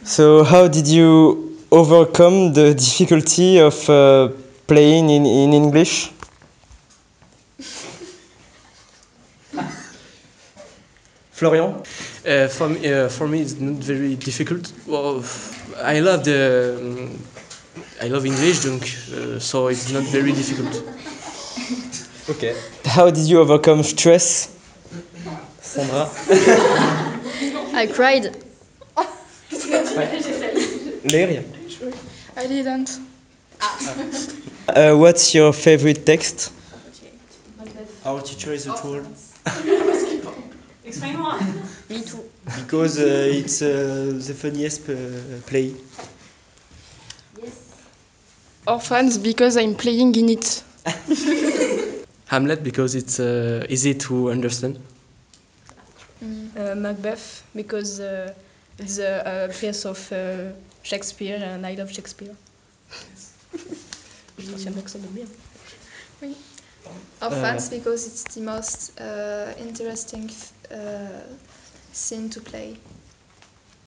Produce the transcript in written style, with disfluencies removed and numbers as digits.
So how did you overcome the difficulty of playing in English? Florian? For me, it's not very difficult. Well, I love English, so it's not very difficult. Okay. How did you overcome stress? Sandra? I cried. Leria? I didn't. What's your favorite text? Our teacher is a troll. Explain-moi. Me too. Because it's the funniest play. Orphans because I'm playing in it. Hamlet because it's easy to understand. Macbeth because it's a piece of Shakespeare and I love Shakespeare. J'aime l'accent de bien. Orphans because it's the most interesting scene to play.